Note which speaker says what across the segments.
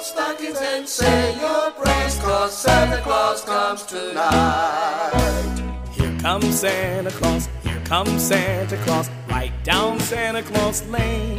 Speaker 1: your stockings and say your prayers, 'cause Santa Claus comes tonight.
Speaker 2: Here comes Santa Claus, here comes Santa Claus, right down Santa Claus Lane.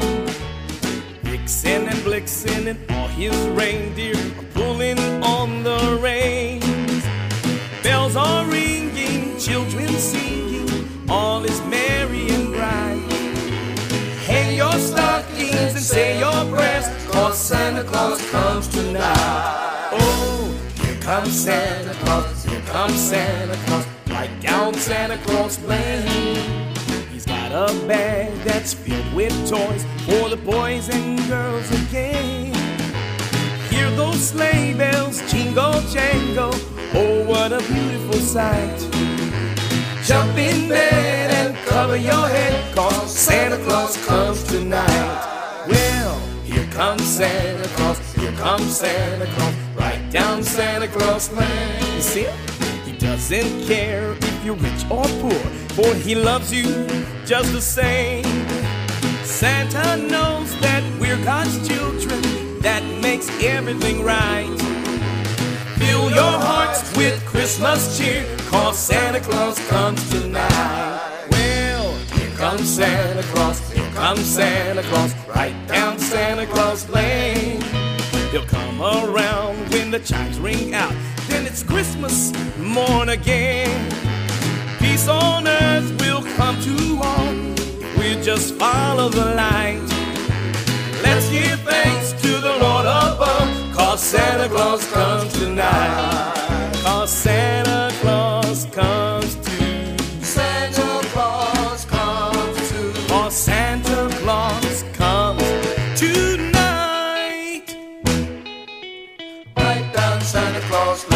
Speaker 2: Vixen and Blixen and all his reindeer are pulling on the reins. Bells are ringing, children singing, all is merry and bright. Hang your stockings and say your prayers, 'cause Santa Claus comes tonight. Oh, here comes Santa Claus, here comes Santa Claus, right down Santa Claus Lane. He's got a bag that's filled with toys for the boys and girls again. Hear those sleigh bells jingle jangle, oh what a beautiful sight. Jump in bed and cover your head, 'cause Santa Claus comes tonight. Well, here comes Santa Claus, here comes Santa Claus, right down Santa Claus Lane. You see, he doesn't care if you're rich or poor, for he loves you just the same. Santa knows that we're God's children, that makes everything right. Fill your hearts with Christmas cheer, 'cause Santa Claus comes tonight. Well, here comes Santa Claus, here comes Santa Claus, right down Santa Claus Lane. He'll come around when the chimes ring out, then it's Christmas morn again. Peace on earth will come to all, we just follow the light. Let's give thanks to the Lord above, 'cause Santa Claus comes tonight. 'Cause Santa Claus comes to.
Speaker 1: Santa Claus comes to.
Speaker 2: 'Cause Santa Claus comes tonight.
Speaker 1: Right down Santa Claus